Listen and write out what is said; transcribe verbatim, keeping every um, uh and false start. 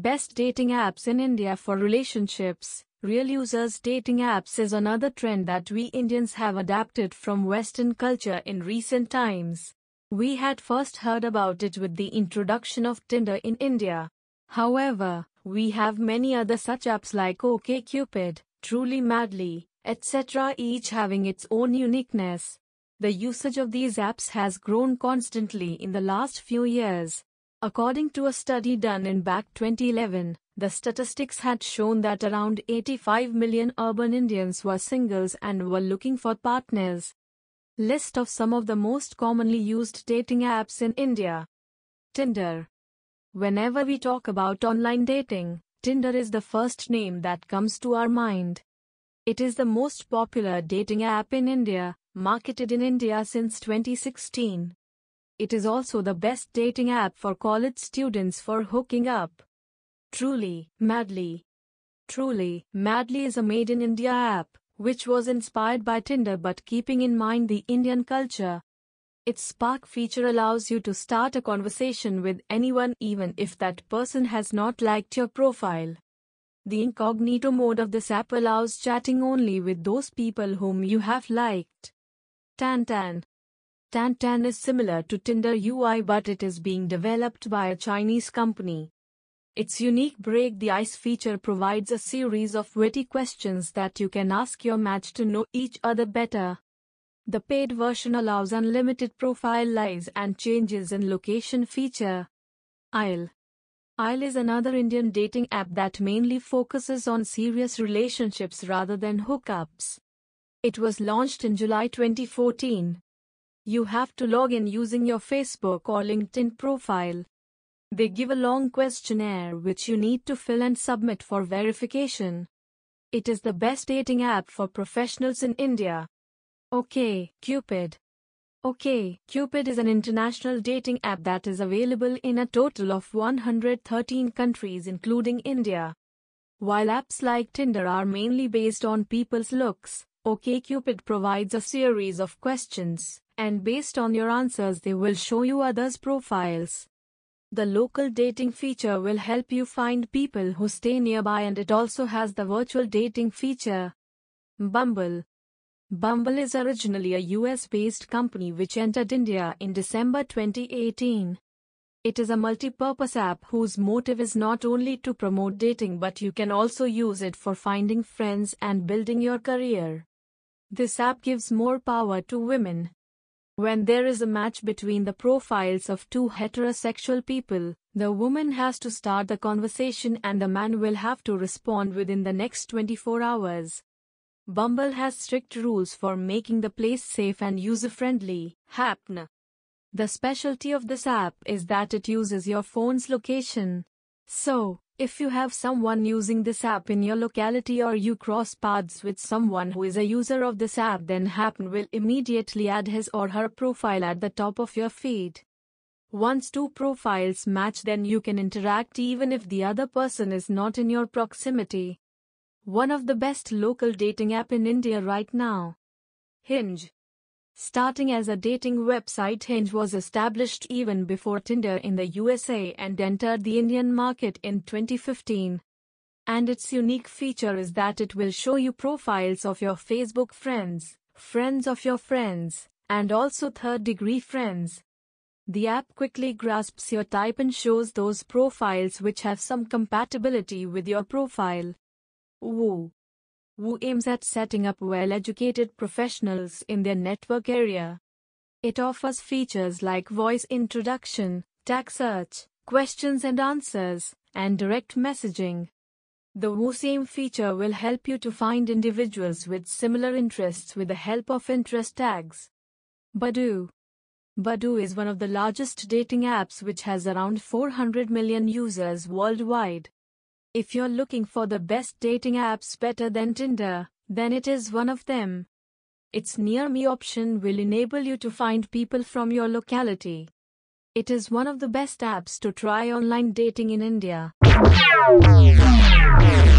Best dating apps in India for relationships. Real users dating apps is another trend that we Indians have adapted from Western culture in recent times. We had first heard about it with the introduction of Tinder in India. However, we have many other such apps like OkCupid, Truly, Madly, et cetera, each having its own uniqueness. The usage of these apps has grown constantly in the last few years. According to a study done in back twenty eleven, the statistics had shown that around eighty-five million urban Indians were singles and were looking for partners. List of some of the most commonly used dating apps in India. Tinder. Whenever we talk about online dating, Tinder is the first name that comes to our mind. It is the most popular dating app in India, marketed in India since twenty sixteen. It is also the best dating app for college students for hooking up. Truly, Madly. Truly, Madly is a made-in-India app, which was inspired by Tinder but keeping in mind the Indian culture. Its Spark feature allows you to start a conversation with anyone even if that person has not liked your profile. The incognito mode of this app allows chatting only with those people whom you have liked. Tantan. Tantan is similar to Tinder U I but it is being developed by a Chinese company. Its unique Break the Ice feature provides a series of witty questions that you can ask your match to know each other better. The paid version allows unlimited profile lives and changes in location feature. Aisle. Aisle is another Indian dating app that mainly focuses on serious relationships rather than hookups. It was launched in July twenty fourteen. You have to log in using your Facebook or LinkedIn profile. They give a long questionnaire which you need to fill and submit for verification. It is the best dating app for professionals in India. OkCupid. OkCupid is an international dating app that is available in a total of one hundred thirteen countries including India. While apps like Tinder are mainly based on people's looks, OkCupid provides a series of questions, and based on your answers they will show you others' profiles. The local dating feature will help you find people who stay nearby and it also has the virtual dating feature. Bumble. Bumble is originally a U S-based company which entered India in December twenty eighteen. It is a multi-purpose app whose motive is not only to promote dating but you can also use it for finding friends and building your career. This app gives more power to women. When there is a match between the profiles of two heterosexual people, the woman has to start the conversation and the man will have to respond within the next twenty-four hours. Bumble has strict rules for making the place safe and user-friendly. Happn. The specialty of this app is that it uses your phone's location. So, if you have someone using this app in your locality or you cross paths with someone who is a user of this app, then Happn will immediately add his or her profile at the top of your feed. Once two profiles match, then you can interact even if the other person is not in your proximity. One of the best local dating app in India right now. Hinge. Starting as a dating website, Hinge was established even before Tinder in the U S A and entered the Indian market in twenty fifteen. And its unique feature is that it will show you profiles of your Facebook friends, friends of your friends, and also third-degree friends. The app quickly grasps your type and shows those profiles which have some compatibility with your profile. Woo. Woo aims at setting up well-educated professionals in their network area. It offers features like voice introduction, tag search, questions and answers, and direct messaging. The Woo same feature will help you to find individuals with similar interests with the help of interest tags. Badoo. Badoo is one of the largest dating apps which has around four hundred million users worldwide. If you're looking for the best dating apps better than Tinder, then it is one of them. Its Near Me option will enable you to find people from your locality. It is one of the best apps to try online dating in India.